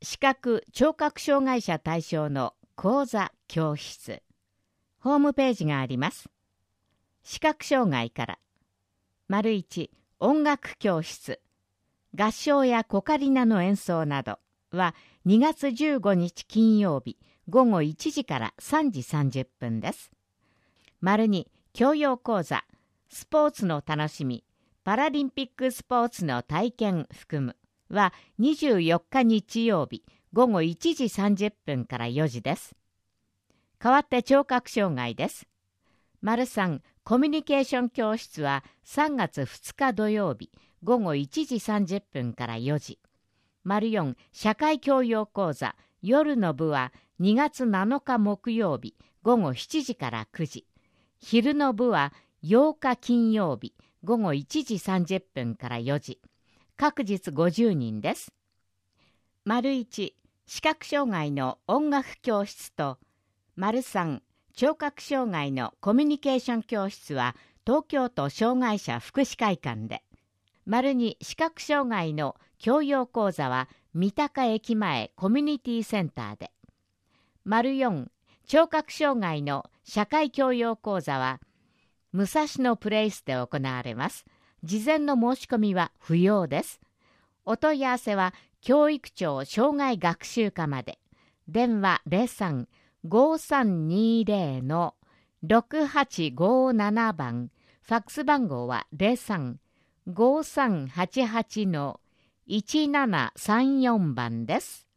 視覚・聴覚障害者対象の講座・教室。ホームページがあります。視覚障害から。1、音楽教室。合唱やコカリナの演奏などは2月15日金曜日午後1時から3時30分です。2、教養講座。スポーツの楽しみ。パラリンピックスポーツの体験含むは24日日曜日午後1時30分から4時です。代わって聴覚障害です。3、コミュニケーション教室は3月2日土曜日午後1時30分から4時。4、社会教養講座夜の部は2月7日木曜日午後7時から9時。昼の部は8日金曜日午後1時30分から4時。各日50人です。1、視覚障害の音楽教室と3、聴覚障害のコミュニケーション教室は東京都障害者福祉会館で。2、視覚障害の教養講座は三鷹駅前コミュニティセンターで。4、聴覚障害の社会教養講座は武蔵野プレイスで行われます。事前の申し込みは不要です。お問い合わせは教育庁障害学習課まで。電話03-5320-6857番。ファックス番号は03-5388-1734番です。